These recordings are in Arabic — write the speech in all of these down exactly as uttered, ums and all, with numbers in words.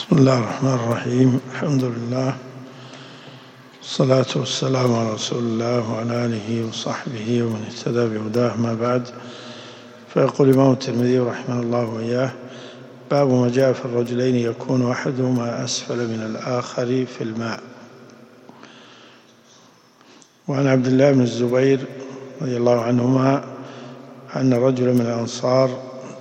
بسم الله الرحمن الرحيم. الحمد لله والصلاة والسلام على رسول الله وعلى آله وصحبه ومن اهتدى بهداه، ما بعد. فيقول الإمام الترمذي رحمه الله وإياه: باب ما جاء في الرجلين يكون أحدهما أسفل من الآخر في الماء. وعن عبد الله بن الزبير رضي الله عنهما أن رجلا من الأنصار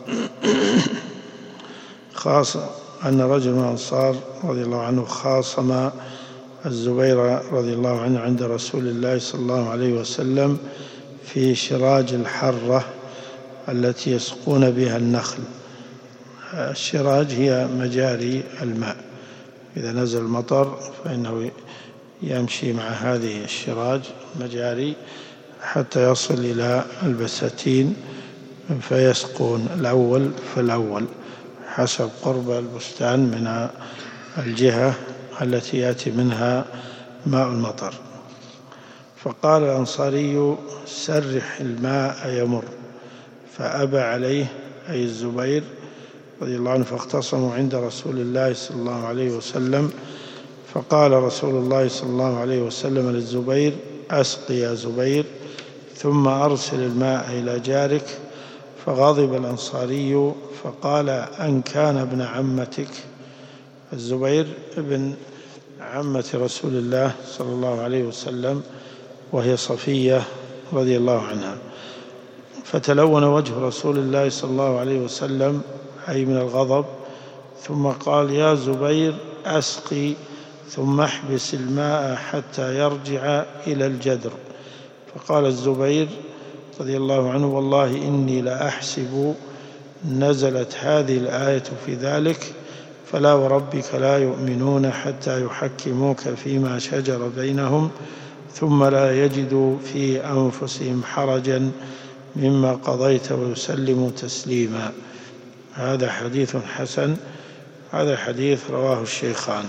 خاص أن رجل من الأنصار رضي الله عنه خاصم الزبير رضي الله عنه عند رسول الله صلى الله عليه وسلم في شراج الحرة التي يسقون بها النخل. الشراج هي مجاري الماء، إذا نزل المطر فإنه يمشي مع هذه الشراج مجاري حتى يصل إلى البساتين فيسقون الأول فالأول حسب قرب البستان من الجهة التي يأتي منها ماء المطر. فقال الأنصاري: سرح الماء يمر، فأبى عليه أي الزبير رضي الله عنه، فاختصموا عند رسول الله صلى الله عليه وسلم. فقال رسول الله صلى الله عليه وسلم للزبير: أسق يا زبير ثم أرسل الماء إلى جارك. فغضب الأنصاري فقال: أن كان ابن عمتك. الزبير ابن عمة رسول الله صلى الله عليه وسلم، وهي صفية رضي الله عنها. فتلون وجه رسول الله صلى الله عليه وسلم أي من الغضب، ثم قال: يا زبير أسقي ثم احبس الماء حتى يرجع إلى الجدر. فقال الزبير رضي الله عنه: والله إني لأحسب نزلت هذه الآية في ذلك: فلا وربك لا يؤمنون حتى يحكموك فيما شجر بينهم ثم لا يجدوا في أنفسهم حرجا مما قضيت ويسلموا تسليما. هذا حديث حسن. هذا الحديث رواه الشيخان.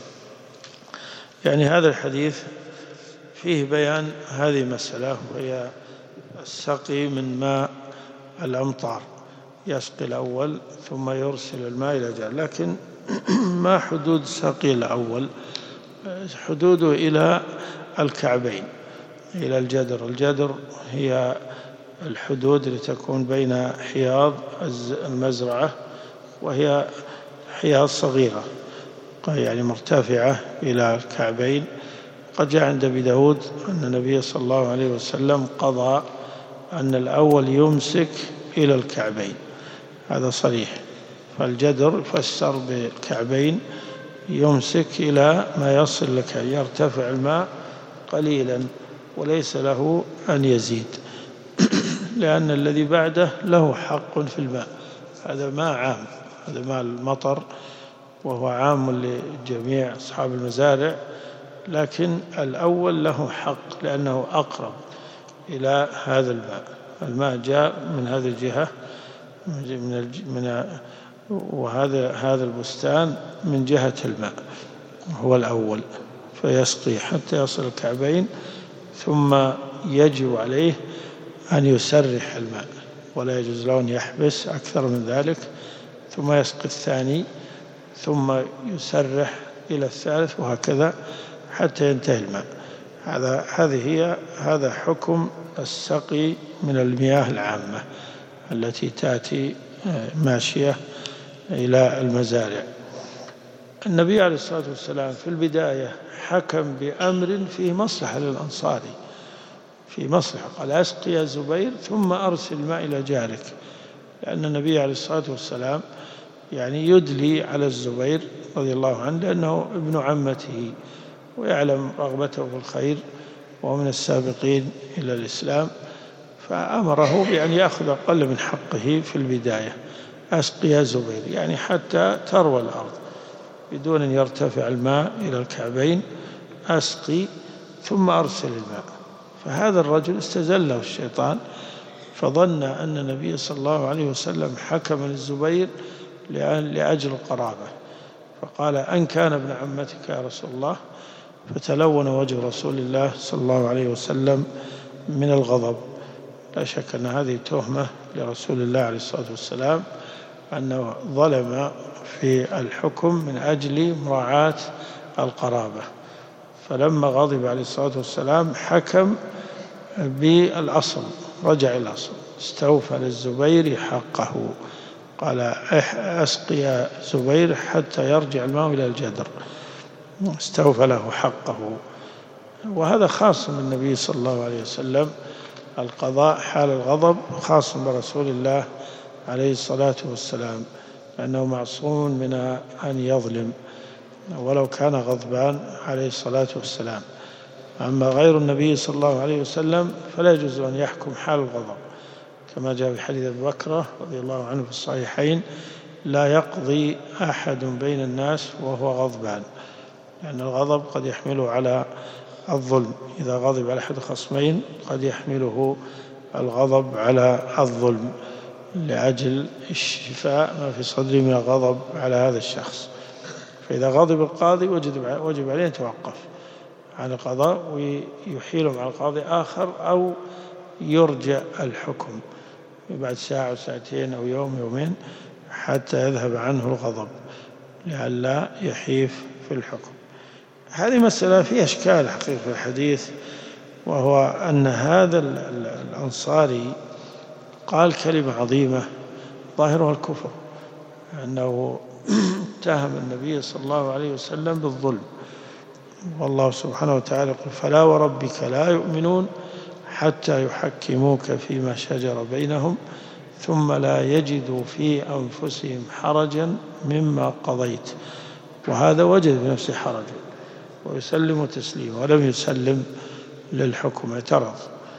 يعني هذا الحديث فيه بيان هذه المسألة، وهي السقي من ماء الأمطار، يسقي الأول ثم يرسل الماء إلى جار. لكن ما حدود سقي الأول؟ حدوده إلى الكعبين، إلى الجدر. الجدر هي الحدود التي تكون بين حياض المزرعة، وهي حياض صغيرة يعني مرتفعة إلى الكعبين. قد جاء عند أبي داود أن النبي صلى الله عليه وسلم قضى أن الأول يمسك إلى الكعبين، هذا صريح. فالجدر فسر بالكعبين، يمسك إلى ما يصل لك، يرتفع الماء قليلا وليس له أن يزيد لأن الذي بعده له حق في الماء. هذا ماء عام، هذا ماء المطر وهو عام لجميع أصحاب المزارع، لكن الأول له حق لأنه أقرب إلى هذا الماء. الماء جاء من هذه الجهة من من وهذا هذا البستان من جهة الماء، هو الأول، فيسقي حتى يصل الكعبين، ثم يجب عليه أن يسرح الماء، ولا يجوز له أن يحبس أكثر من ذلك، ثم يسقي الثاني، ثم يسرح إلى الثالث، وهكذا حتى ينتهي الماء. هذا هذه هي هذا حكم السقي من المياه العامة التي تأتي ماشية إلى المزارع. النبي عليه الصلاة والسلام في البداية حكم بأمر فيه مصلحة للأنصاري، في مصلحة. قال: أسقي يا زبير ثم أرسل الماء إلى جارك، لأن النبي عليه الصلاة والسلام يعني يدلي على الزبير رضي الله عنه لأنه ابن عمته ويعلم رغبته في الخير ومن السابقين إلى الإسلام، فأمره بأن يأخذ أقل من حقه في البداية. أسقي يا زبير يعني حتى تروى الأرض بدون أن يرتفع الماء إلى الكعبين. أسقي ثم أرسل الماء. فهذا الرجل استزله الشيطان، فظن أن النبي صلى الله عليه وسلم حكم للزبير لأجل القرابة، فقال: أن كان ابن عمتك يا رسول الله. فتلون وجه رسول الله صلى الله عليه وسلم من الغضب. لا شك أن هذه تهمة لرسول الله عليه الصلاة والسلام، أنه ظلم في الحكم من أجل مراعاة القرابة، فلما غضب عليه الصلاة والسلام حكم بالأصل، رجع إلى الأصل، استوفى للزبير حقه، قال أسقي يا زبير حتى يرجع الماء إلى الجدر، استوفى له حقه. وهذا خاص بالنبي صلى الله عليه وسلم، القضاء حال الغضب خاص برسول الله عليه الصلاة والسلام، لأنه معصوم من أن يظلم ولو كان غضبان عليه الصلاة والسلام. أما غير النبي صلى الله عليه وسلم فلا يجوز أن يحكم حال الغضب، كما جاء في حديث أبي بكر رضي الله عنه في الصحيحين: لا يقضي أحد بين الناس وهو غضبان، لأن الغضب قد يحمله على الظلم، إذا غضب على أحد الخصمين قد يحمله الغضب على الظلم لأجل الشفاء ما في صدره من الغضب على هذا الشخص. فإذا غضب القاضي وجب عليه أن يتوقف عن القضاء ويحيله مع القاضي آخر، أو يرجع الحكم بعد ساعة أو ساعتين أو يوم يومين حتى يذهب عنه الغضب لئلا يحيف في الحكم. هذه مسألة فيها إشكال حقيقي في الحديث، وهو أن هذا الأنصاري قال كلمة عظيمة ظاهرها الكفر، أنه اتهم النبي صلى الله عليه وسلم بالظلم، والله سبحانه وتعالى يقول: فلا وربك لا يؤمنون حتى يحكموك فيما شجر بينهم ثم لا يجدوا في أنفسهم حرجا مما قضيت. وهذا وجد بنفسه حرجا ويسلم تسليما، ولم يسلم للحكم، اعترض.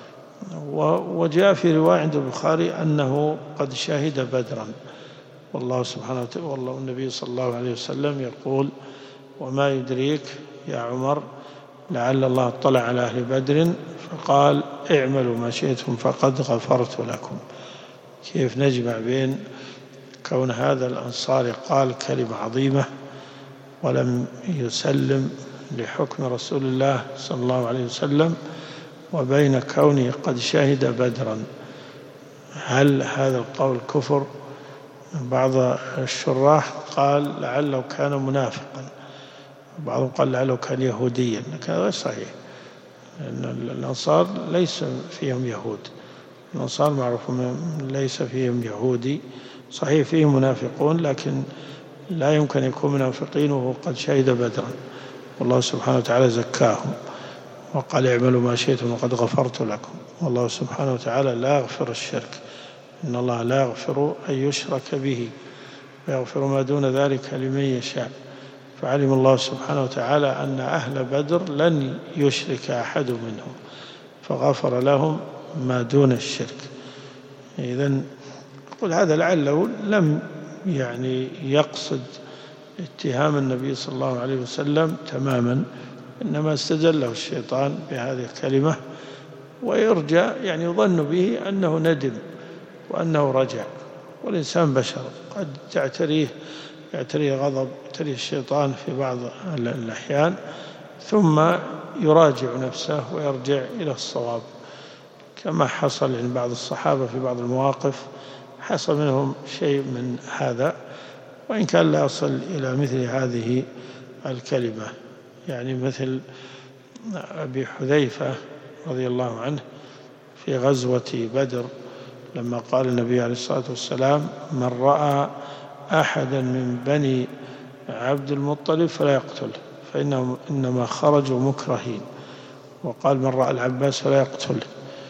وجاء في رواية عند البخاري أنه قد شهد بدرا، والله سبحانه وتعالى والله النبي صلى الله عليه وسلم يقول: وما يدريك يا عمر لعل الله اطلع على أهل بدر فقال اعملوا ما شئتم فقد غفرت لكم. كيف نجمع بين كون هذا الأنصاري قال كلمة عظيمة ولم يسلم لحكم رسول الله صلى الله عليه وسلم وبين كونه قد شهد بدرا؟ هل هذا القول كفر؟ بعض الشراح قال لعله كان منافقا، بعضهم قال لعله كان يهوديا، لكن هذا غير صحيح، لأن الأنصار ليس فيهم يهود، الأنصار معروف ليس فيهم يهودي، صحيح فيهم منافقون لكن لا يمكن أن يكون منافقين وهو قد شهد بدرا، والله سبحانه وتعالى زكاهم وقال اعملوا ما شئتم وقد غفرت لكم. والله سبحانه وتعالى لا يغفر الشرك، إن الله لا يغفر أن يشرك به ويغفر ما دون ذلك لمن يشاء. فعلم الله سبحانه وتعالى أن أهل بدر لن يشرك أحد منهم فغفر لهم ما دون الشرك. إذن قل هذا لعله لم يعني يقصد اتهام النبي صلى الله عليه وسلم تماما، إنما استدله الشيطان بهذه الكلمة، ويرجى يعني يظن به أنه ندم وأنه رجع، والإنسان بشر قد تعتريه يعتريه غضب، يعتريه الشيطان في بعض الأحيان، ثم يراجع نفسه ويرجع إلى الصواب، كما حصل عند بعض الصحابة في بعض المواقف حصل منهم شيء من هذا، وإن كان لا يصل إلى مثل هذه الكلمة. يعني مثل أبي حذيفة رضي الله عنه في غزوة بدر لما قال النبي عليه الصلاة والسلام: من رأى أحدا من بني عبد المطلب فلا يقتله فإنهم إنما خرجوا مكرهين، وقال: من رأى العباس فلا يقتله.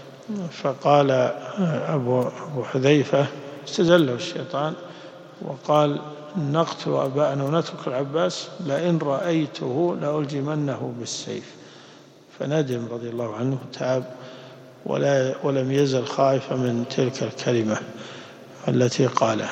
فقال أبو حذيفة استزله الشيطان وقال: نقتل أباءنا ونترك العباس، لئن رأيته لألجمنه بالسيف. فندم رضي الله عنه تاب ولا ولم يزل خائفا من تلك الكلمة التي قالها،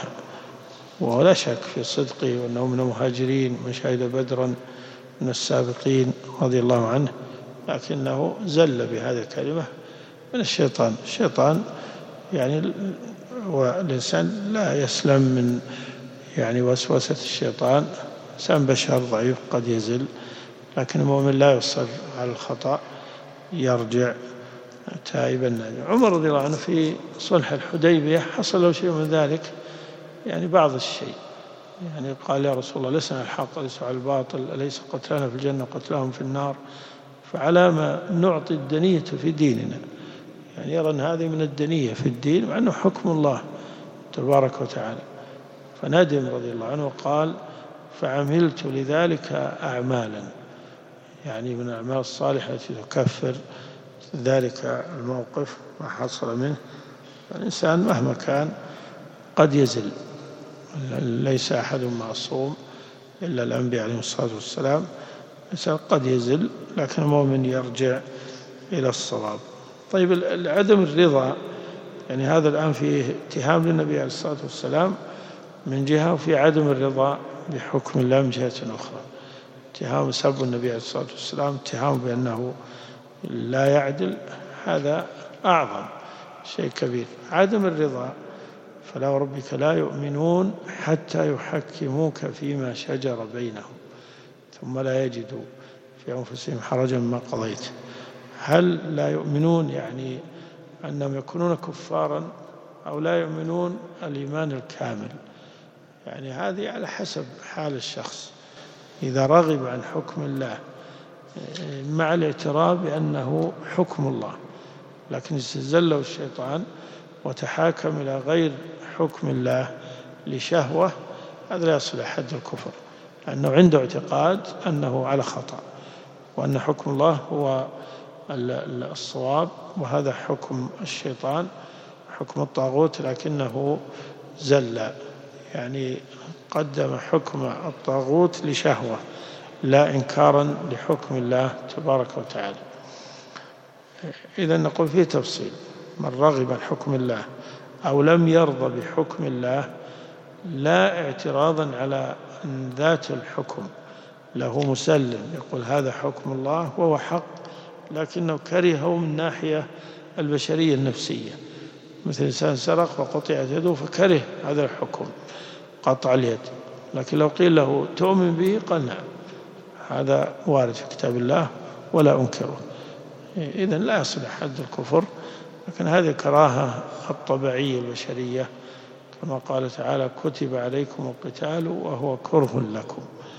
ولا شك في صدقه وأنه من المهاجرين من شهد بدرا من السابقين رضي الله عنه، لكنه زل بهذه الكلمة من الشيطان. الشيطان يعني والإنسان لا يسلم من يعني وسوسة الشيطان، إنسان بشر ضعيف قد يزل، لكن المؤمن لا يصر على الخطأ، يرجع تائبا. عمر رضي الله عنه في صلح الحديبية حصل له شيء من ذلك، يعني بعض الشيء، يعني قال يا رسول الله لسنا الحق ليس على الباطل، أليس قتلنا في الجنة قتلهم في النار؟ فعلى ما نعطي الدنية في ديننا، يعني يرى أن هذه من الدنية في الدين مع أنه حكم الله تبارك وتعالى. فندم رضي الله عنه وقال فعملت لذلك أعمالا، يعني من الأعمال الصالحة التي تكفر ذلك الموقف ما حصل منه. الإنسان مهما كان قد يزل، ليس أحد معصوم إلا الأنبياء عليهم الصلاة والسلام، الإنسان قد يزل لكن المؤمن يرجع إلى الصواب. طيب عدم الرضا، يعني هذا الآن فيه اتهام للنبي عليه الصلاة والسلام من جهة، وفي عدم الرضا بحكم الله من جهة أخرى. اتهام سب النبي عليه الصلاة والسلام، اتهام بأنه لا يعدل، هذا أعظم شيء كبير. عدم الرضا فلا وربك لا يؤمنون حتى يحكموك فيما شجر بينهم ثم لا يجدوا في أنفسهم حرجا مما قضيت. هل لا يؤمنون يعني أنهم يكونون كفارا، أو لا يؤمنون الإيمان الكامل؟ يعني هذه على حسب حال الشخص. إذا رغب عن حكم الله مع الاعتراف بأنه حكم الله لكن استزله الشيطان وتحاكم إلى غير حكم الله لشهوة، هذا لا يصل حد الكفر، لأنه عنده اعتقاد أنه على خطأ وأن حكم الله هو الصواب، وهذا حكم الشيطان حكم الطاغوت لكنه زل، يعني قدم حكم الطاغوت لشهوة لا إنكارا لحكم الله تبارك وتعالى. إذن نقول فيه تفصيل: من رغب عن حكم الله أو لم يرضى بحكم الله لا اعتراضا على أن ذات الحكم له مسلم، يقول هذا حكم الله وهو حق، لكنه كرهه من ناحية البشرية النفسية، مثل إنسان سرق وقطعت يده فكره هذا الحكم قطع اليد، لكن لو قيل له تؤمن به قال نعم، هذا وارد في كتاب الله ولا أنكره. إذن لا يصل حد الكفر، لكن هذه كراهة الطبيعية البشرية، كما قال تعالى كتب عليكم القتال وهو كره لكم.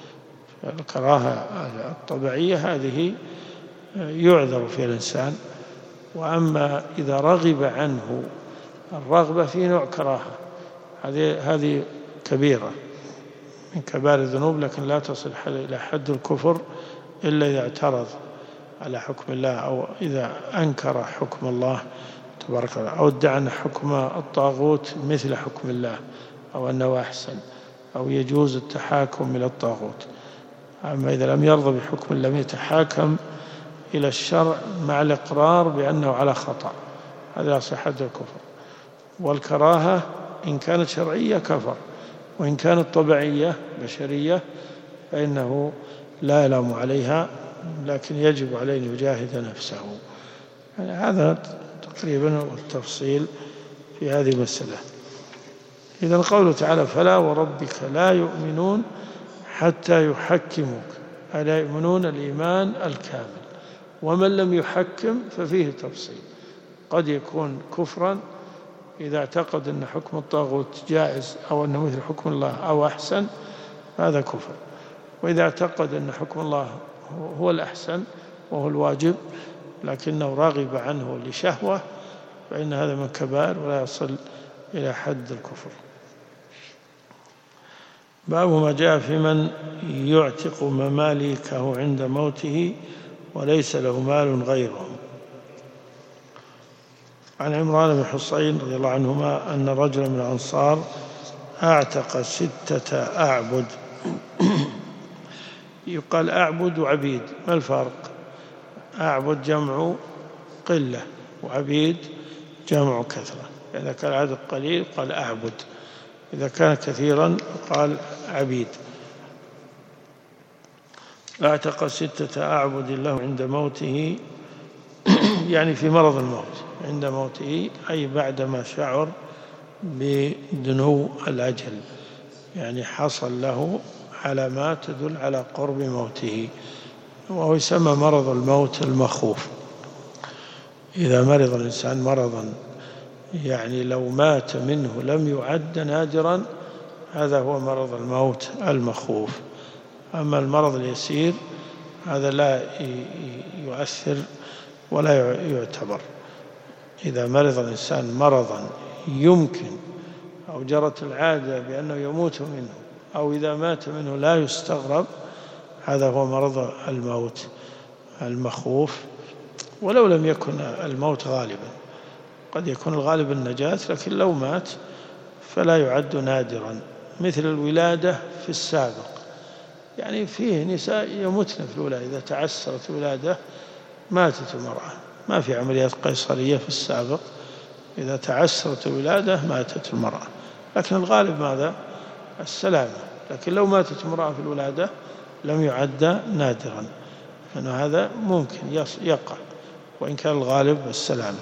الكراهة الطبيعية هذه يعذر فيها الإنسان، وأما إذا رغب عنه الرغبة في نوع كراهة، هذه هذه كبيرة من كبار الذنوب، لكن لا تصل إلى حد الكفر إلا إذا اعترض على حكم الله أو إذا أنكر حكم الله تبارك وتعالى، أو ادعى أن حكم الطاغوت مثل حكم الله أو أنه أحسن، أو يجوز التحاكم إلى الطاغوت. أما إذا لم يرضى بحكم لم يتحاكم إلى الشرع مع الإقرار بأنه على خطأ، هذا يصل حد الكفر. والكراهة إن كانت شرعية كفر، وإن كانت طبيعية بشرية فإنه لا يلام عليها، لكن يجب عليه أن يجاهد نفسه. يعني هذا تقريبا التفصيل في هذه المسألة. إذن قوله تعالى فلا وربك لا يؤمنون حتى يحكموك، ألا يؤمنون الإيمان الكامل. ومن لم يحكم ففيه تفصيل، قد يكون كفرا إذا اعتقد أن حكم الطاغوت جائز أو أنه مثل حكم الله أو أحسن، هذا كفر. وإذا اعتقد أن حكم الله هو الأحسن وهو الواجب لكنه راغب عنه لشهوة، فإن هذا من كبائر ولا يصل إلى حد الكفر. باب ما جاء في من يعتق مماليكه عند موته وليس له مال غيره. عن عمران بن حصين رضي الله عنهما أن رجلا من الأنصار أعتق ستة أعبد. يقال أعبد وعبيد، ما الفرق؟ أعبد جمع قلة وعبيد جمع كثرة. إذا كان العدد قليل قال أعبد، إذا كان كثيرا قال عبيد. أعتق ستة أعبد له عند موته، يعني في مرض الموت، عند موته أي بعدما شعر بدنو الأجل، يعني حصل له علامات تدل على قرب موته، وهو يسمى مرض الموت المخوف. إذا مرض الإنسان مرضا يعني لو مات منه لم يعد نادرا هذا هو مرض الموت المخوف. أما المرض اليسير هذا لا يؤثر ولا يعتبر. إذا مرض الإنسان مرضا يمكن أو جرت العادة بأنه يموت منه، أو إذا مات منه لا يستغرب، هذا هو مرض الموت المخوف. ولو لم يكن الموت غالبا، قد يكون الغالب النجاة، لكن لو مات فلا يعد نادرا. مثل الولادة في السابق، يعني فيه نساء يموتن في الولادة، إذا تعسرت الولادة ماتت المرأة، ما في عمليات قيصرية في السابق، إذا تعسرت الولادة ماتت المرأة، لكن الغالب ماذا؟ السلامة. لكن لو ماتت امرأة في الولادة لم يعد نادرا، لأن هذا ممكن يقع، وإن كان الغالب السلامة.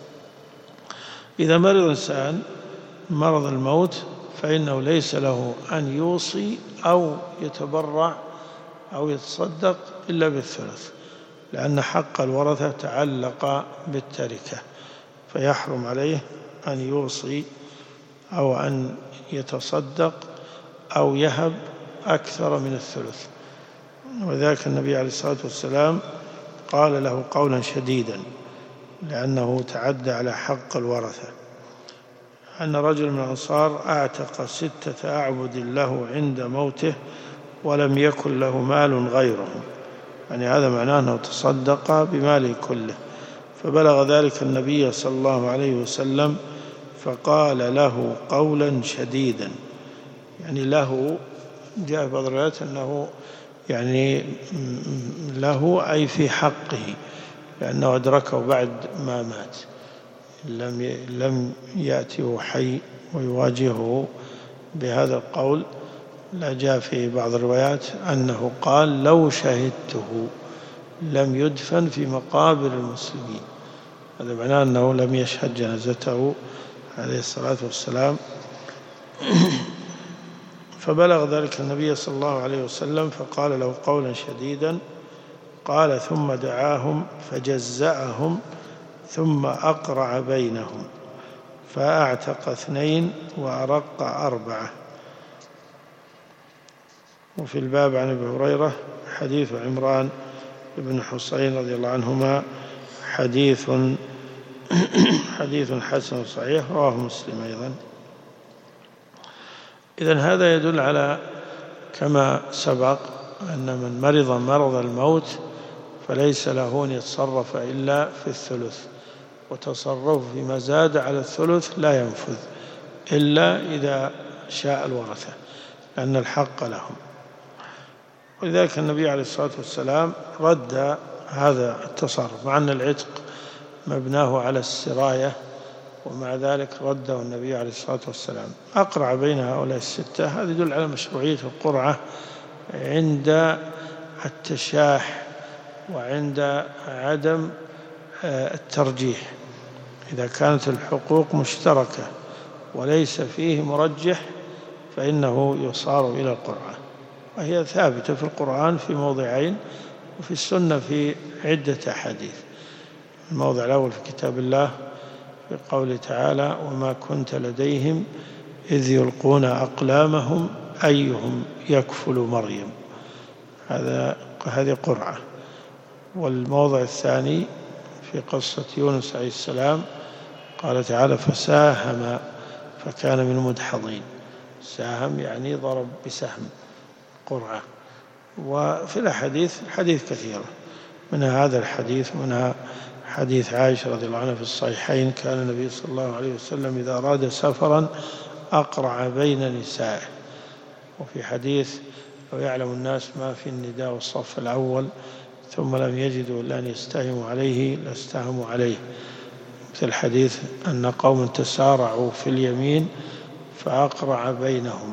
إذا مرض إنسان مرض الموت فإنه ليس له أن يوصي أو يتبرع أو يتصدق إلا بالثلث، لأن حق الورثة تعلق بالتركة، فيحرم عليه أن يوصي أو أن يتصدق أو يهب أكثر من الثلث. وذلك النبي عليه الصلاة والسلام قال له قولا شديدا لأنه تعدى على حق الورثة، أن رجل من الأنصار أعتق ستة أعبد له عند موته ولم يكن له مال غيرهم، يعني هذا معناه أنه تصدق بماله كله، فبلغ ذلك النبي صلى الله عليه وسلم فقال له قولا شديدا، يعني له جاء بعض الروايات أنه يعني له أي في حقه، لأنه أدركه بعد ما مات، لم لم يأته حي ويواجهه بهذا القول. لا جاء في بعض الروايات أنه قال لو شهدته لم يدفن في مقابر المسلمين، هذا معناه أنه لم يشهد جنازته عليه الصلاة والسلام. فبلغ ذلك النبي صلى الله عليه وسلم فقال له قولا شديدا، قال ثم دعاهم فجزأهم ثم أقرع بينهم فأعتق اثنين وأرق أربعة. وفي الباب عن أبي هريرة حديث عمران بن حسين رضي الله عنهما حديث حديث حسن صحيح رواه مسلم أيضا. إذن هذا يدل على كما سبق أن من مرض مرض الموت فليس له أن يتصرف إلا في الثلث، وتصرف فيما زاد على الثلث لا ينفذ إلا إذا شاء الورثة، لأن الحق لهم. ولذلك النبي عليه الصلاة والسلام رد هذا التصرف، مع أن العتق مبناه على السراية، ومع ذلك رده النبي عليه الصلاة والسلام. أقرع بين هؤلاء الستة، هذا يدل على مشروعية القرعة عند التشاح وعند عدم الترجيح، إذا كانت الحقوق مشتركة وليس فيه مرجح فإنه يصار إلى القرعة، وهي ثابتة في القرآن في موضعين وفي السنة في عدة أحاديث. الموضع الأول في كتاب الله في قوله تعالى وما كنت لديهم إذ يلقون أقلامهم أيهم يكفل مريم، هذا هذه قرعة. والموضع الثاني في قصة يونس عليه السلام قال تعالى فساهم فكان من المدحضين، ساهم يعني ضرب بسهم، قرعة. وفي الأحاديث حديث كثيرة، منها هذا الحديث، منها حديث عائشة رضي الله عنها في الصحيحين كان النبي صلى الله عليه وسلم إذا أراد سفرا أقرع بين نسائه. وفي حديث لو يعلم الناس ما في النداء والصف الأول ثم لم يجدوا إلا أن يستهموا عليه لاستهموا عليه. مثل الحديث أن قوم تسارعوا في اليمين فأقرع بينهم.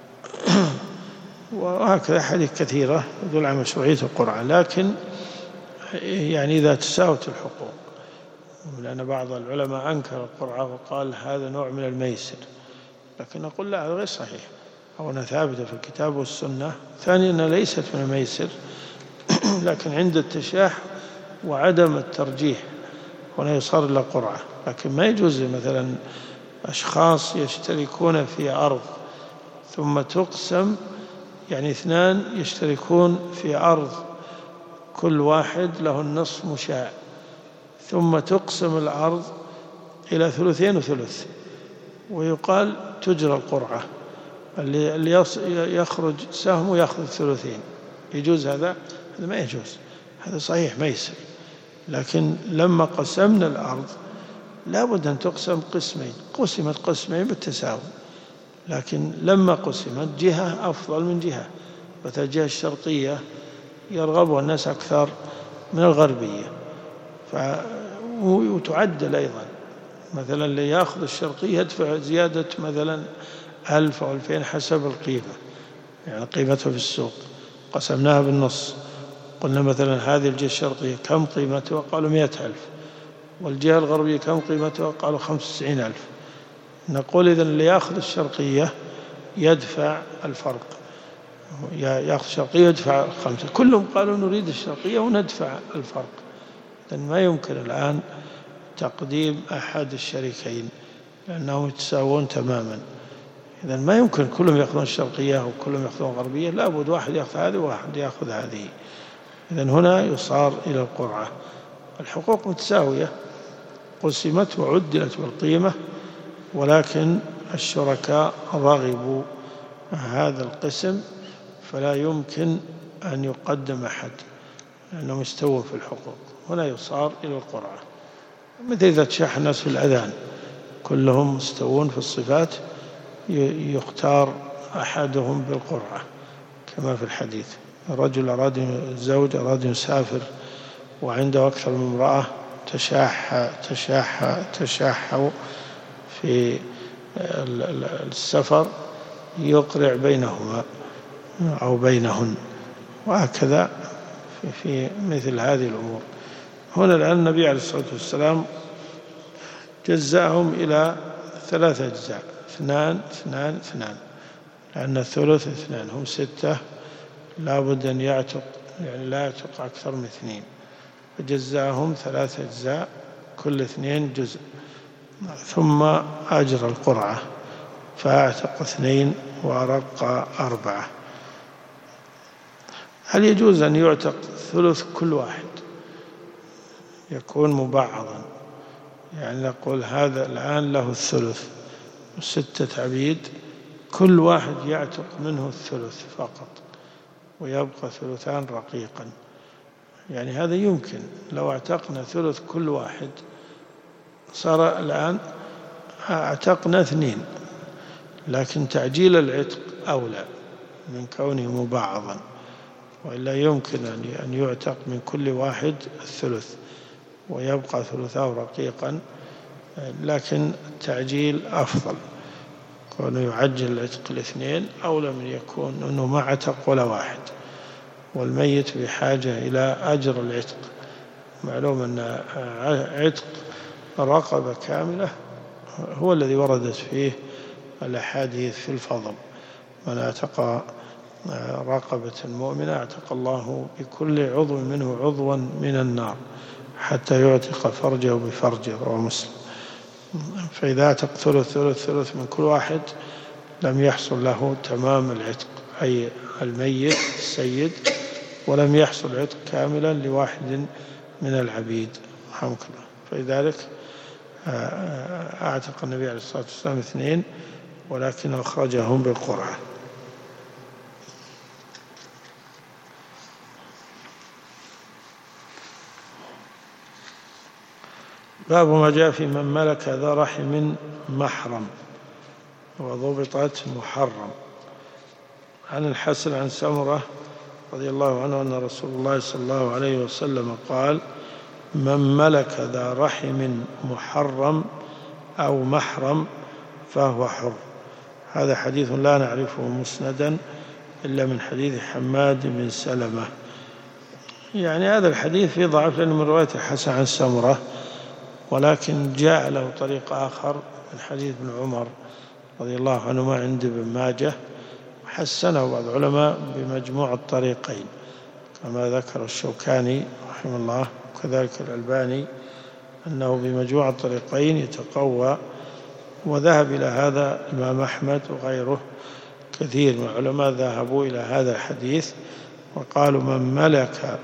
وهكذا حديث كثيرة يدل على مشروعية القرعة، لكن يعني إذا تساوت الحقوق، لأن بعض العلماء أنكر القرعة وقال هذا نوع من الميسر، لكن نقول لا، هذا غير صحيح، أولا ثابتة في الكتاب والسنة، ثانيا أنها ليست من الميسر لكن عند التشاح وعدم الترجيح هنا يصار إلى قرعة. لكن ما يجوز مثلا أشخاص يشتركون في أرض ثم تقسم، يعني اثنان يشتركون في أرض كل واحد له النصف مشاع، ثم تقسم الأرض إلى ثلثين وثلث، ويقال تجرى القرعة، اللي يخرج سهمه يأخذ ثلثين. يجوز هذا؟ هذا ما يجوز، هذا صحيح ما يصير. لكن لما قسمنا الأرض لابد أن تقسم قسمين، قسمت قسمين بالتساوي، لكن لما قسمت جهة أفضل من جهة، مثل الجهة الشرقية يرغبها الناس أكثر من الغربية، وتعدل أيضا. مثلا اللي يأخذ الشرقية يدفع زيادة مثلا ألف أو ألفين حسب القيمة، يعني قيمتها في السوق. قسمناها بالنص، قلنا مثلا هذه الجهة الشرقية كم قيمتها؟ قالوا مئة ألف. والجهة الغربية كم قيمتها؟ قالوا خمسة وتسعين ألف. نقول إذن اللي يأخذ الشرقية يدفع الفرق، يأخذ الشرقية يدفع الخمسة. كلهم قالوا نريد الشرقية وندفع الفرق. لأن ما يمكن الآن تقديم أحد الشريكين لأنهم يتساوون تماما. إذن ما يمكن كلهم يأخذون الشرقية وكلهم يأخذون الغربية، لابد واحد يأخذ هذه وواحد يأخذ هذه. إذن هنا يصار إلى القرعة. الحقوق متساوية، قسمت وعدلت بالقيمة، ولكن الشركاء رغبوا هذا القسم، فلا يمكن أن يقدم أحد لأنهم يستوون في الحقوق. هنا يصار إلى القرعة، مثل إذا تشاح الناس في الأذان كلهم مستوون في الصفات، يختار أحدهم بالقرعة كما في الحديث. الرجل أراد الزوج أراد يسافر وعنده أكثر من امرأة، تشاح تشاح تشاحوا في السفر، يقرع بينهما أو بينهن، وهكذا في مثل هذه الأمور. هنا الآن النبي عليه الصلاة والسلام جزأهم إلى ثلاثة أجزاء، اثنان اثنان اثنان، لأن الثلث اثنان، هم ستة، لا بد أن يعتق، يعني لا يعتق أكثر من اثنين، فجزأهم ثلاثة أجزاء كل اثنين جزء، ثم أجرى القرعة فأعتق اثنين وأرق أربعة. هل يجوز أن يعتق ثلث كل واحد؟ يكون مبعضا، يعني نقول هذا الآن له الثلث وستة عبيد، كل واحد يعتق منه الثلث فقط ويبقى ثلثان رقيقا. يعني هذا يمكن، لو اعتقنا ثلث كل واحد صار الآن اعتقنا اثنين، لكن تعجيل العتق أولى من كونه مبعضا، وإلا يمكن أن يعتق من كل واحد الثلث ويبقى ثلثاه رقيقا، لكن التعجيل أفضل، كونه يعجل العتق الاثنين أولى من يكون أنه ما عتق ولا واحد، والميت بحاجة إلى أجر العتق. معلوم أن عتق رقبة كاملة هو الذي وردت فيه الأحاديث في الفضل، من اعتق رقبة مؤمنة اعتق الله بكل عضو منه عضوا من النار حتى يعتق فرجه بفرجه، رواه مسلم. فإذا اعتق ثلث ثلث ثلث من كل واحد لم يحصل له تمام العتق، أي الميت السيد، ولم يحصل عتق كاملا لواحد من العبيد رحمك الله. فلذلك اعتق النبي عليه الصلاة والسلام اثنين، ولكن أخرجهم بالقرعة. باب ما جاء في من ملك ذا رحم محرم وضبطت محرم. عن الحسن عن سمرة رضي الله عنه أن رسول الله صلى الله عليه وسلم قال: من ملك ذا رحم محرم أو محرم فهو حر. هذا حديث لا نعرفه مسندا إلا من حديث حماد بن سلمة. يعني هذا الحديث فيه ضعف لأنه من رواية الحسن عن سمرة، ولكن جاء له طريق آخر من حديث ابن عمر رضي الله عنهما عند ابن ماجه، حسنه بعض العلماء بمجموع الطريقين كما ذكر الشوكاني رحمه الله، وكذلك الألباني أنه بمجموع الطريقين يتقوى، وذهب إلى هذا الإمام أحمد وغيره كثير من العلماء ذهبوا إلى هذا الحديث وقالوا من ملك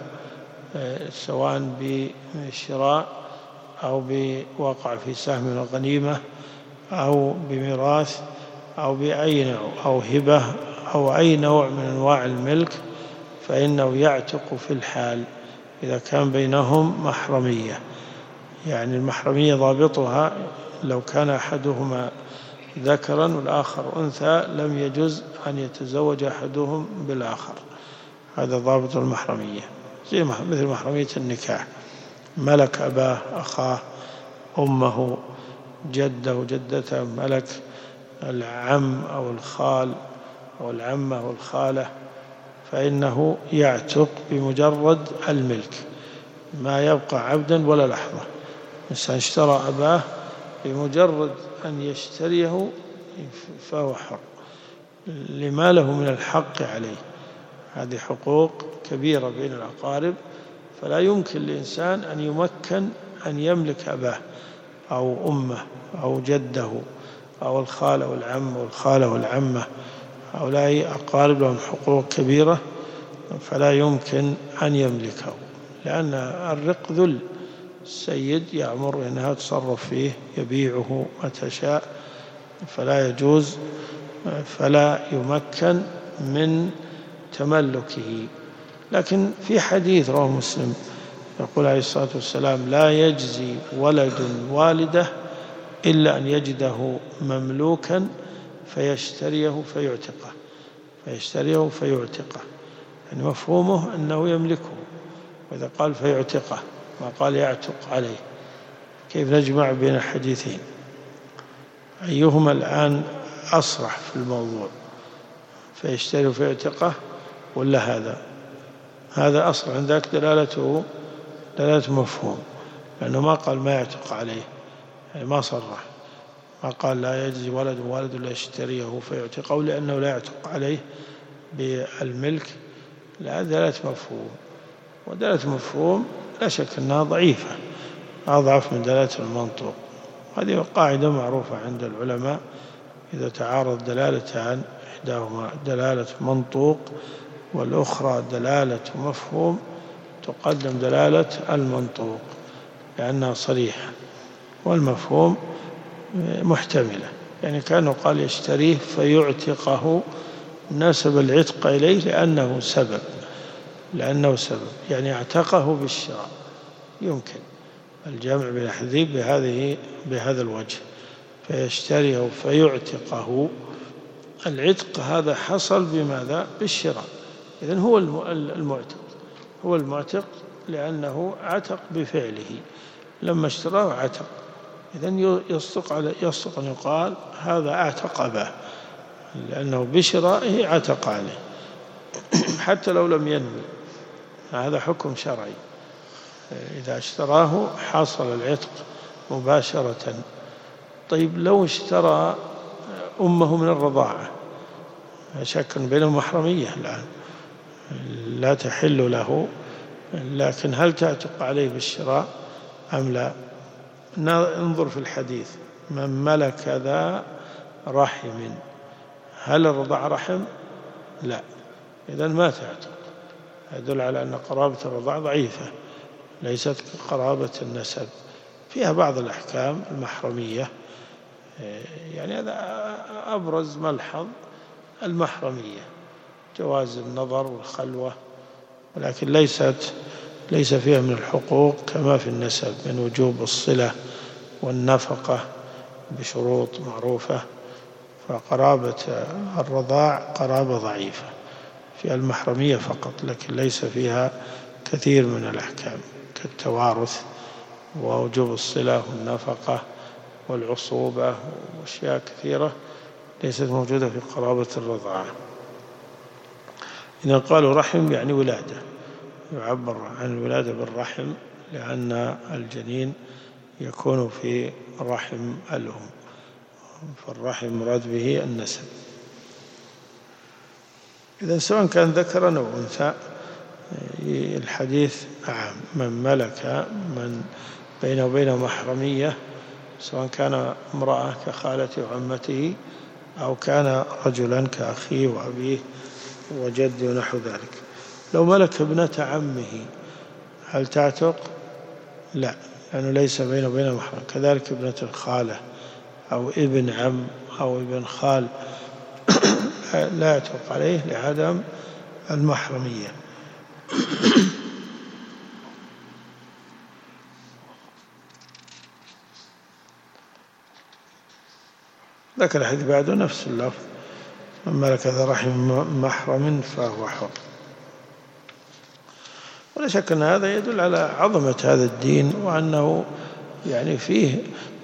سواء بشراء أو بوقع في سهم الغنيمة أو بميراث أو بأي نوع أو هبة أو أي نوع من أنواع الملك فإنه يعتق في الحال إذا كان بينهم محرمية. يعني المحرمية ضابطها لو كان أحدهما ذكرا والآخر أنثى لم يجوز أن يتزوج أحدهم بالآخر، هذا ضابط المحرمية، زي مثل محرمية النكاح، ملك أباه أخاه أمه جده جدته، ملك العم أو الخال أو العمة أو الخالة، فإنه يعتق بمجرد الملك ما يبقى عبدا ولا لحظة. إنسان اشترى أباه بمجرد أن يشتريه فهو حر لما له من الحق عليه. هذه حقوق كبيرة بين الأقارب، فلا يمكن لإنسان أن يمكن أن يملك أباه أو أمه أو جده أو الخالة والعم والخالة والعمة، هؤلاء أقارب لهم حقوق كبيرة فلا يمكن أن يملكه، لأن الرق ذل، السيد يأمر أنها تصرف فيه يبيعه متى شاء، فلا يجوز فلا يمكن من تملكه. لكن في حديث رواه مسلم يقول عليه الصلاة والسلام لا يجزي ولد والده إلا أن يجده مملوكا فيشتريه فيعتقه فيشتريه فيعتقه يعني مفهومه أنه يملكه، وإذا قال فيعتقه ما قال يعتق عليه. كيف نجمع بين الحديثين؟ أيهما الآن أصرح في الموضوع، فيشتريه فيعتقه ولا هذا؟ هذا أصرح، عندك دلالته دلالة مفهوم، لأنه ما قال ما يعتق عليه، يعني ما صرح، ما قال لا يجزي ولد والد لا يشتريه فيعتقه لأنه لا يعتق عليه بالملك، لا، دلالة مفهوم، ودلالة مفهوم لا شك أنها ضعيفة أضعف من دلالة المنطوق. هذه قاعدة معروفة عند العلماء، إذا تعارض دلالتان إحداهما دلالة منطوق والأخرى دلالة مفهوم تقدم دلالة المنطوق لأنها صريحة، والمفهوم محتملة، يعني كانوا قال يشتريه فيعتقه نسب العتق إليه لأنه سبب لأنه سبب يعني اعتقه بالشراء. يمكن الجمع بين الحديث بهذه بهذا الوجه، فيشتريه فيعتقه، العتق هذا حصل بماذا؟ بالشراء، إذن هو المعتق هو المعتق لأنه عتق بفعله، لما اشتراه عتق، إذن يصدق على يصدق أن يقال هذا اعتق أباه لأنه بشرائه عتق عليه حتى لو لم ينوي، هذا حكم شرعي، إذا اشتراه حصل العتق مباشرة. طيب لو اشترى أمه من الرضاعة، شك بينهم محرمية الآن لا تحل له، لكن هل تعتق عليه بالشراء أم لا؟ انظر في الحديث من ملك ذا رحم، هل الرضاعة رحم؟ لا، إذن ما تعتق، يدل على أن قرابة الرضاعة ضعيفة ليست كقرابة النسب، فيها بعض الأحكام المحرمية، يعني هذا أبرز ملحظ المحرمية، جواز النظر والخلوة، ولكن ليست ليس فيها من الحقوق كما في النسب من وجوب الصلة والنفقة بشروط معروفة، فقرابة الرضاع قرابة ضعيفة، في المحرمية فقط، لكن ليس فيها كثير من الأحكام كالتوارث ووجوب الصلة والنفقة والعصوبة وأشياء كثيرة ليست موجودة في قرابة الرضاعة. إذا قالوا رحم يعني ولادة، يعبر عن الولادة بالرحم لأن الجنين يكون في رحم الأم، فالرحم مراد به النسب. إذا سواء كان ذكرا أو أنثى الحديث عام، من ملك من بينه وبينه محرمية سواء كان امرأة كخالته وعمته أو كان رجلا كأخيه وأبيه وجده ونحو ذلك. لو ملك ابنة عمه هل تعتق؟ لا، لأنه ليس بينه وبينه محرم. كذلك ابنة الخالة أو ابن عم أو ابن خال لا يعتق عليه لعدم المحرمية. ذكر الحديث بعده نفس اللفظ: من ملك ذا رحم محرم فهو حر. ولا شك أن هذا يدل على عظمة هذا الدين، وأنه يعني فيه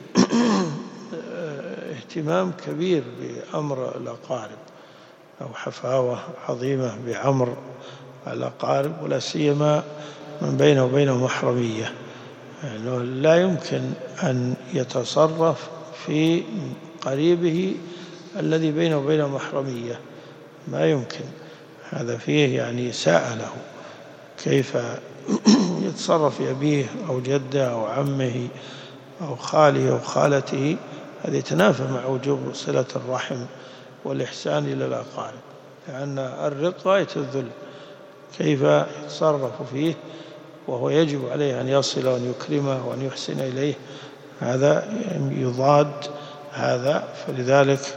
اهتمام كبير بأمر الأقارب، أو حفاوة عظيمة بأمر الأقارب، ولا سيما من بينه وبينه محرمية، يعني لا يمكن أن يتصرف في قريبه الذي بينه وبينه محرمية، ما يمكن. هذا فيه يعني سأله كيف يتصرف في أبيه أو جده أو عمه أو خاله أو خالته. هذا يتنافى مع وجوب صلة الرحم والإحسان إلى الأقارب، لأن الرق غاية الذل، كيف يتصرف فيه وهو يجب عليه أن يصل وأن يكرمه وأن يحسن إليه؟ هذا يضاد هذا. فلذلك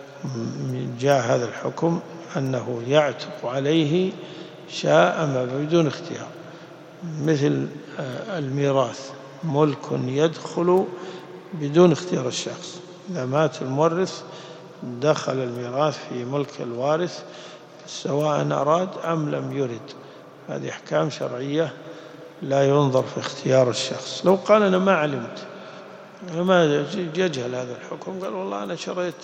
جاء هذا الحكم أنه يعتق عليه شاء ما بدون اختيار، مثل الميراث، ملك يدخل بدون اختيار الشخص. إذا مات المورث دخل الميراث في ملك الوارث سواء أراد أم لم يرد. هذه أحكام شرعية لا ينظر في اختيار الشخص. لو قال أنا ما علمت، أنا ما يجهل هذا الحكم، قال والله أنا شريت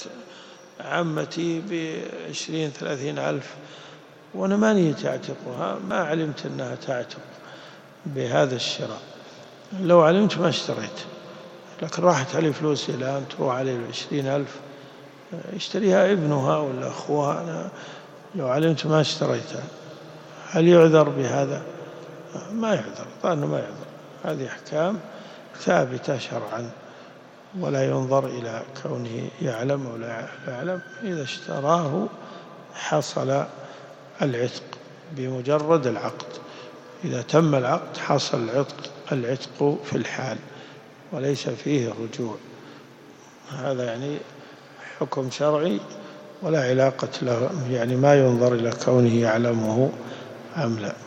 عمتي بعشرين ثلاثين ألف وأنا ما نيت أعتقها، ما علمت أنها تعتق بهذا الشراء، لو علمت ما اشتريت، لكن راحت علي فلوسي الآن تروح علي العشرين ألف، يشتريها ابنها ولا أخوها، أنا لو علمت ما اشتريتها. هل يعذر بهذا؟ ما يعذر، طبعا ما يعذر. هذه أحكام ثابتة شرعا، ولا ينظر إلى كونه يعلم أو لا يعلم. إذا اشتراه حصل العتق بمجرد العقد، إذا تم العقد حصل العتق العتق في الحال وليس فيه رجوع. هذا يعني حكم شرعي ولا علاقة له، يعني ما ينظر إلى كونه يعلمه أم لا.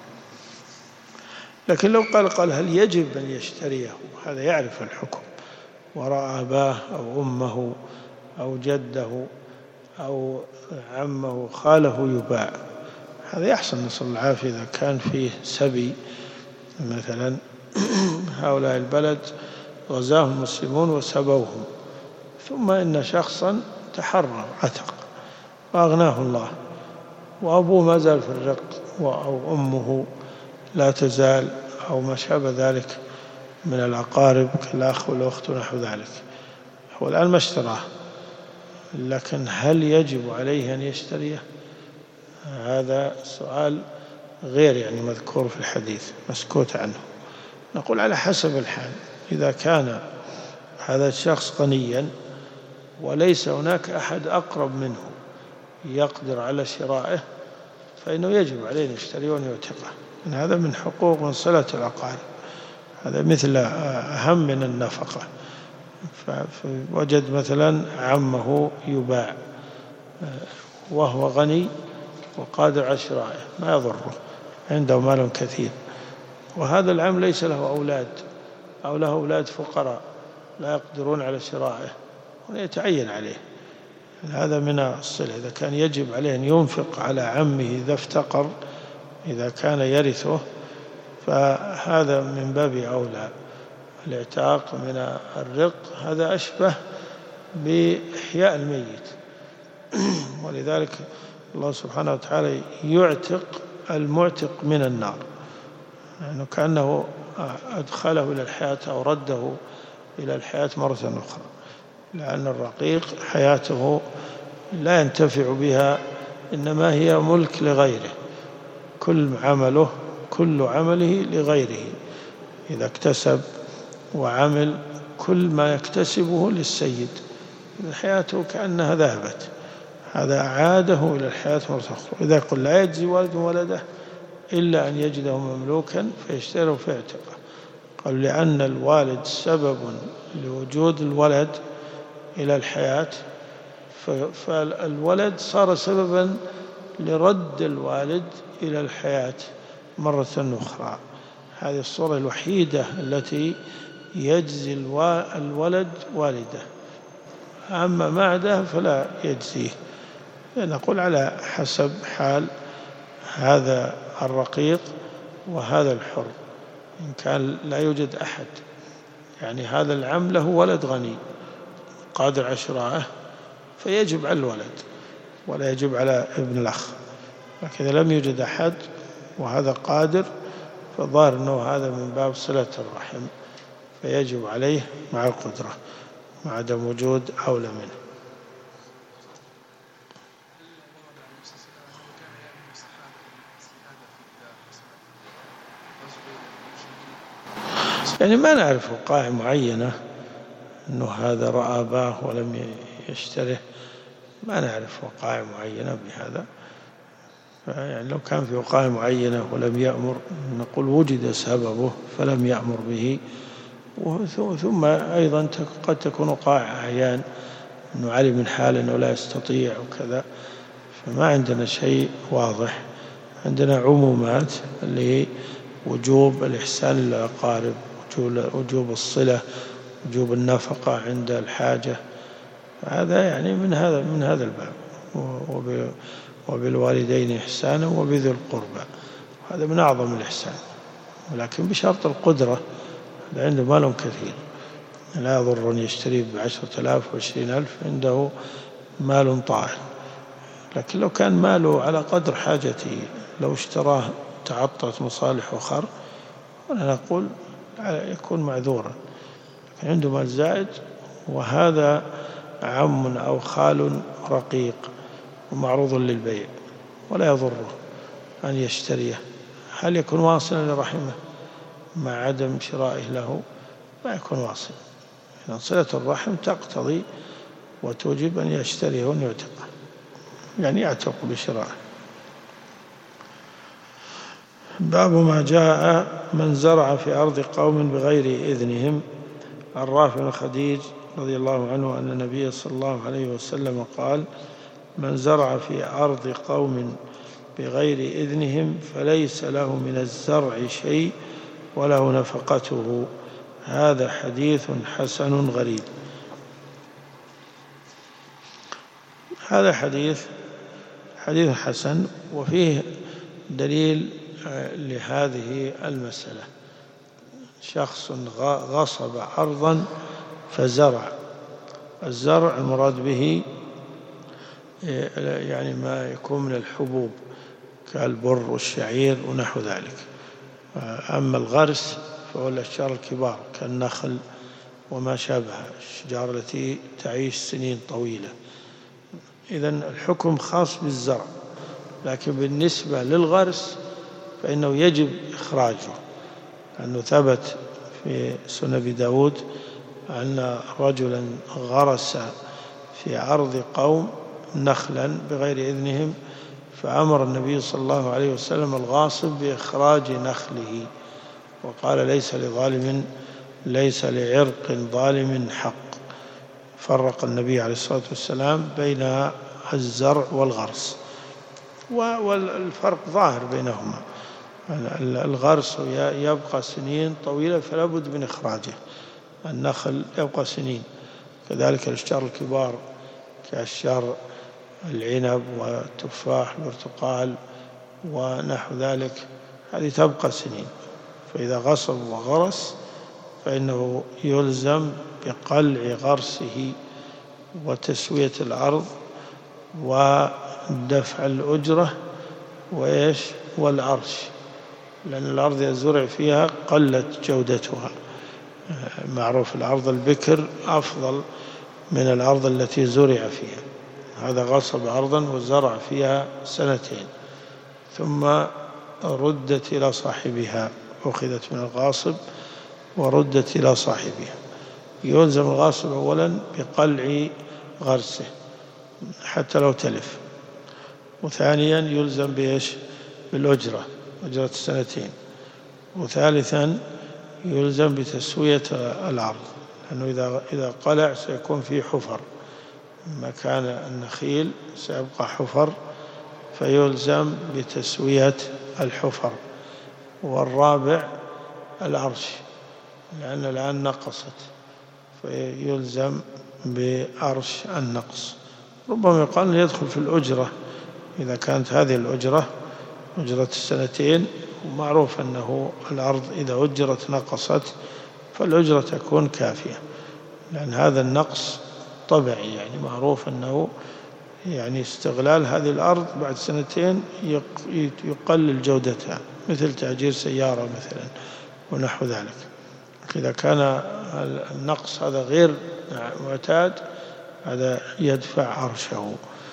لكن لو قال قال هل يجب أن يشتريه؟ هذا يعرف الحكم، ورأى أباه أو أمه أو جده أو عمه خاله يباع، هذا يحصل نسأل الله العافية. إذا كان فيه سبي مثلا، هؤلاء البلد غزاهم المسلمون وسبوهم، ثم إن شخصا تحرر عتق وأغناه الله، وأبوه ما زال في الرق أو أمه لا تزال أو ما شابه ذلك من الأقارب كالأخ والأخت ونحو ذلك. هو الآن ما اشتراه، لكن هل يجب عليه أن يشتريه؟ هذا سؤال غير يعني مذكور في الحديث، مسكوت عنه. نقول على حسب الحال. إذا كان هذا الشخص غنيا وليس هناك أحد أقرب منه يقدر على شرائه، فإنه يجب عليه أن يشتريه وأن يعتقه. هذا من حقوق من صلة الأقارب، هذا مثل أهم من النفقة. فوجد مثلا عمه يباع وهو غني وقادر على شرائه، ما يضره، عنده مال كثير، وهذا العم ليس له أولاد أو له أولاد فقراء لا يقدرون على شرائه، ويتعين عليه. هذا من الصلة. إذا كان يجب عليه أن ينفق على عمه إذا افتقر، إذا كان يرثه، فهذا من باب أولى. الاعتاق من الرق هذا أشبه بإحياء الميت، ولذلك الله سبحانه وتعالى يعتق المعتق من النار، يعني كأنه أدخله إلى الحياة أو رده إلى الحياة مرة أخرى، لأن الرقيق حياته لا ينتفع بها، إنما هي ملك لغيره، كل عمله كل عمله لغيره. إذا اكتسب وعمل كل ما يكتسبه للسيد، حياته كأنها ذهبت، هذا أعاده إلى الحياة مرة أخرى. إذا قل لا يجزي والد ولده إلا أن يجده مملوكا فيشتريه فيعتقه، قال لأن الوالد سبب لوجود الولد إلى الحياة، فالولد صار سببا لرد الوالد إلى الحياة مرة أخرى. هذه الصورة الوحيدة التي يجزي الولد والده، أما ما عداه فلا يجزيه. نقول على حسب حال هذا الرقيق وهذا الحر. إن كان لا يوجد أحد، يعني هذا العم له ولد غني قادر على شرائه فيجب على الولد ولا يجب على ابن الأخ، لكن إذا لم يوجد أحد وهذا قادر فظاهر أنه هذا من باب صلة الرحم، فيجب عليه مع القدرة مع عدم وجود أولى منه. يعني ما نعرف وقائع معينة أنه هذا رأى أباه ولم يشتره، ما نعرف وقائع معينة بهذا. يعني لو كان في وقائع معينة ولم يأمر نقول وجد سببه فلم يأمر به. ثم أيضا قد تكون وقائع أحيان أنه علم من حال أنه لا يستطيع وكذا، فما عندنا شيء واضح. عندنا عمومات اللي وجوب الإحسان للأقارب، وجوب الصلة، وجوب النفقة عند الحاجة، هذا يعني من هذا من هذا الباب. وبالوالدين إحسانا وبذي القربى، هذا من أعظم الإحسان، ولكن بشرط القدرة. عنده مال كثير لا يضر أن يشتري بعشرة آلاف وعشرين ألف، عنده مال طائل. لكن لو كان ماله على قدر حاجته لو اشتراه تعطت مصالح أخرى ولا نقول يكون معذورا، لكن عنده مال زائد وهذا عم أو خال رقيق ومعروض للبيع ولا يضره أن يشتريه، هل يكون واصلا لرحمه مع عدم شرائه له؟ ما يكون واصلا. يعني صلة الرحم تقتضي وتوجب أن يشتريه وأن يعتقه، يعني يعتق بشرائه. باب ما جاء من زرع في أرض قوم بغير إذنهم. عن رافع بن خديج رضي الله عنه أن النبي صلى الله عليه وسلم قال: من زرع في أرض قوم بغير إذنهم فليس له من الزرع شيء وله نفقته. هذا حديث حسن غريب. هذا حديث حديث حسن وفيه دليل لهذه المسألة. شخص غصب أرضا فزرع. الزرع المراد به يعني ما يكون من الحبوب كالبر والشعير ونحو ذلك. أما الغرس فهو الأشجار الكبار كالنخل وما شابه، الشجار التي تعيش سنين طويلة. إذن الحكم خاص بالزرع، لكن بالنسبة للغرس فإنه يجب إخراجه، لأنه ثبت في سنن أبي داود أن رجلا غرس في أرض قوم نخلا بغير إذنهم، فأمر النبي صلى الله عليه وسلم الغاصب بإخراج نخله، وقال: ليس لظالم ليس لعرق ظالم حق. فرق النبي عليه الصلاة والسلام بين الزرع والغرس، والفرق ظاهر بينهما. الغرس يبقى سنين طويلة فلا بد من إخراجه، النخل يبقى سنين، كذلك الأشجار الكبار كأشجار العنب والتفاح والبرتقال ونحو ذلك، هذه تبقى سنين. فإذا غصب وغرس فإنه يلزم بقلع غرسه وتسوية الأرض ودفع الأجرة وإيش والعرش، لأن الأرض يزرع فيها قلت جودتها. معروف الأرض البكر أفضل من الأرض التي زرع فيها. هذا غصب أرضا وزرع فيها سنتين ثم ردت إلى صاحبها، أخذت من الغاصب وردت إلى صاحبها. يلزم الغاصب أولا بقلع غرسه حتى لو تلف. وثانيا يلزم بإيش؟ بالأجرة، أجرة السنتين. وثالثا يلزم بتسوية الأرض، لأنه إذا إذا قلع سيكون فيه حفر، مكان النخيل سيبقى حفر، فيلزم بتسوية الحفر. والرابع العرش، لأن الآن نقصت، فيلزم بعرش النقص. ربما يقال يدخل في الأجرة إذا كانت هذه الأجرة أجرة السنتين، ومعروف أنه الأرض إذا أجرت نقصت، فالأجرة تكون كافية، لأن هذا النقص طبيعي، يعني معروف أنه يعني استغلال هذه الأرض بعد سنتين يقلل جودتها، مثل تأجير سيارة مثلا ونحو ذلك. إذا كان النقص هذا غير معتاد هذا يدفع عرشه.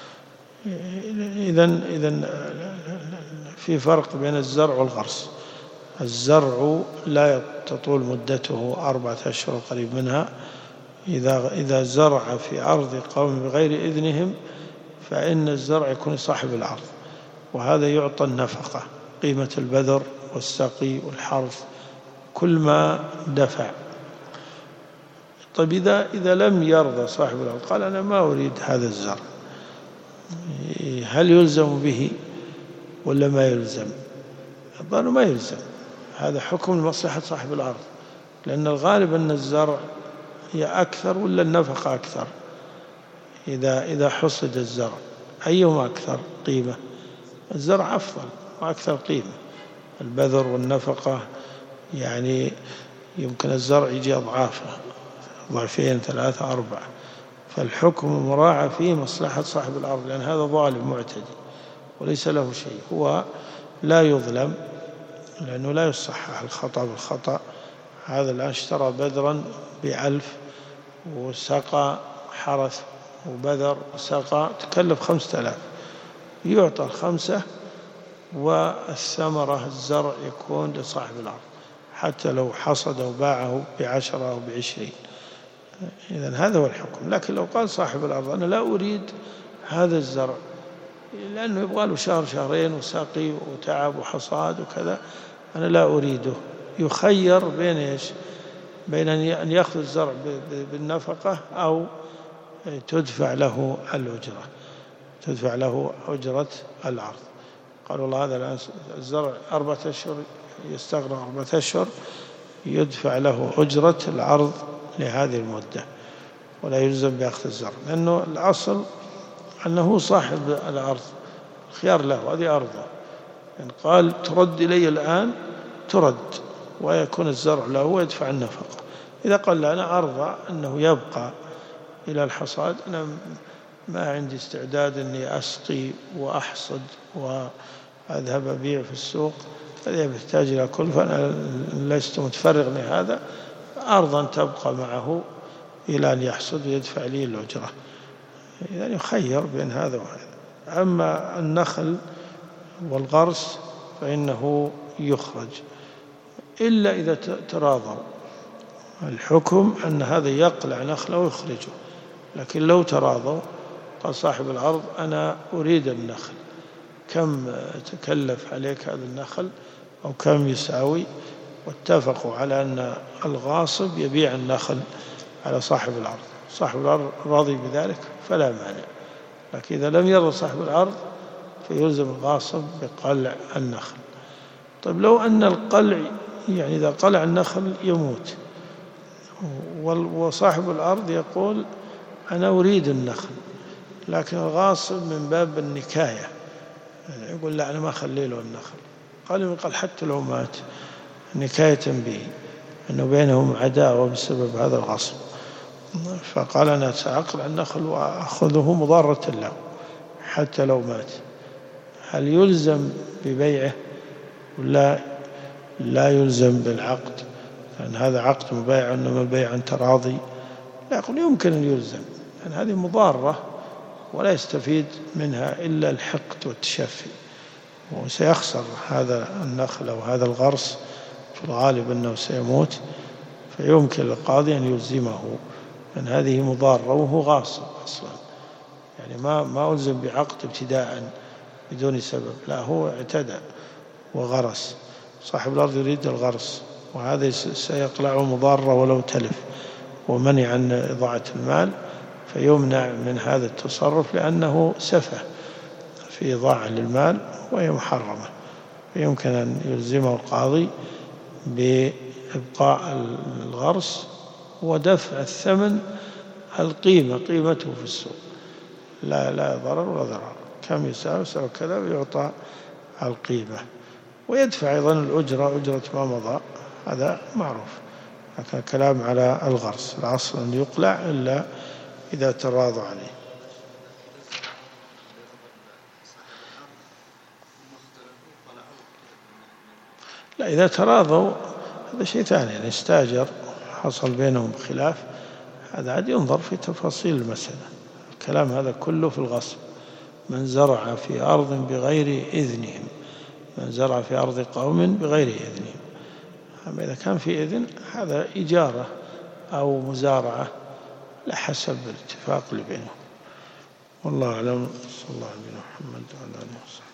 إذن إذن في فرق بين الزرع والغرس. الزرع لا تطول مدته أربعة أشهر قريب منها. إذا إذا زرع في أرض قوم بغير إذنهم فإن الزرع يكون صاحب الأرض، وهذا يعطى النفقة، قيمة البذر والسقي والحرث، كل ما دفع. طيب إذا إذا لم يرضى صاحب الأرض، قال أنا ما أريد هذا الزرع، هل يلزم به ولا ما يلزم؟ الظاهر ما يلزم، هذا حكم لمصلحة صاحب الأرض، لأن الغالب أن الزرع هي أكثر ولا النفقة أكثر. إذا إذا حصد الزرع أيهما أكثر قيمة؟ الزرع أفضل وأكثر قيمة. البذر والنفقة يعني يمكن الزرع يجي أضعافه، ضعفين ثلاثة أربعة، فالحكم مراعى فيه مصلحة صاحب الأرض، لأن هذا ظالم معتدي وليس له شيء، هو لا يظلم لأنه لا يصحح الخطأ بالخطأ. هذا الآن اشترى بذرا بألف وسقى حرث وبذر وسقى تكلف خمسة آلاف، يعطى الخمسة والثمرة الزرع يكون لصاحب الأرض حتى لو حصد وباعه بعشرة أو بعشرين. إذن هذا هو الحكم. لكن لو قال صاحب الأرض أنا لا أريد هذا الزرع لأنه يبغى له شهر شهرين وسقي وتعب وحصاد وكذا، أنا لا أريده، يخير بين إيش؟ بين أن يأخذ الزرع بالنفقة أو تدفع له الأجرة، تدفع له أجرة العرض. قال والله هذا الآن الزرع أربعة أشهر يستغرق أربعة أشهر، يدفع له أجرة العرض لهذه المدة ولا يلزم بأخذ الزرع، لأنه الأصل أنه صاحب الأرض، خيار له، هذه أرضه. يعني قال ترد إلي الآن ترد ويكون الزرع له ويدفع النفقة. إذا قال لا أنا أرضى أنه يبقى إلى الحصاد، أنا ما عندي استعداد أني أسقي وأحصد وأذهب أبيع في السوق، هذا يحتاج إلى كل، فأنا لست متفرغ لهذا، أرضى أن تبقى معه إلى أن يحصد ويدفع لي الأجرة. يعني يخير بين هذا وهذا. أما النخل والغرس فإنه يخرج إلا إذا تراضوا. الحكم أن هذا يقلع نخله ويخرجه، لكن لو تراضوا قال صاحب الأرض أنا أريد النخل، كم تكلف عليك هذا النخل أو كم يساوي، واتفقوا على أن الغاصب يبيع النخل على صاحب الأرض، صاحب الأرض راضي بذلك فلا مانع. لكن إذا لم يرضى صاحب الأرض فيلزم الغاصب بقلع النخل. طيب لو أن القلع يعني إذا قلع النخل يموت، وصاحب الأرض يقول أنا أريد النخل، لكن الغاصب من باب النكاية يعني يقول لا أنا ما أخلي له النخل، قال قال حتى لو مات نكاية به أنه بينهم عداوة بسبب هذا الغصب، فقال أنا سأقلع النخل وأخذه مضارة له حتى لو مات. هل يلزم ببيعه ولا لا يلزم بالعقد؟ لأن هذا عقد مبايع، إنما البيع عن تراضي. لا، يقول يمكن أن يلزم، لأن هذه مضارة ولا يستفيد منها إلا الحقد والتشفي، وسيخسر هذا النخل أو هذا الغرس، في الغالب أنه سيموت، فيمكن للقاضي أن يلزمه من هذه مضارة وهو غاصب أصلا، يعني ما ما ألزم بعقد ابتداء بدون سبب، لا هو اعتدى وغرس، صاحب الأرض يريد الغرس، وهذا سيقلعه مضارة ولو تلف ومنع عن إضاعة المال، فيمنع من هذا التصرف لأنه سفه في إضاعة للمال وهي محرمة، فيمكن أن يلزمه القاضي بإبقاء الغرس ودفع الثمن القيمة قيمته في السوق، لا لا ضرر ولا ضرر، كم يساوي يساوي كذا ويعطى القيمة، ويدفع أيضا الأجرة أجرة ما مضى، هذا معروف. لكن الكلام على الغرس الأصل أن يقلع إلا إذا تراضوا عليه. لا إذا تراضوا هذا شيء ثاني، يعني استاجر حصل بينهم خلاف، هذا عاد ينظر في تفاصيل المسألة. الكلام هذا كله في الغصب، من زرع في أرض بغير إذنهم، من زرع في أرض قوم بغير إذنهم، أما إذا كان في إذن هذا إجارة أو مزارعة لا حسب الاتفاق اللي بينهم. والله أعلم. صلى الله عليه وسلم. محمد وعلى آله وصحبه.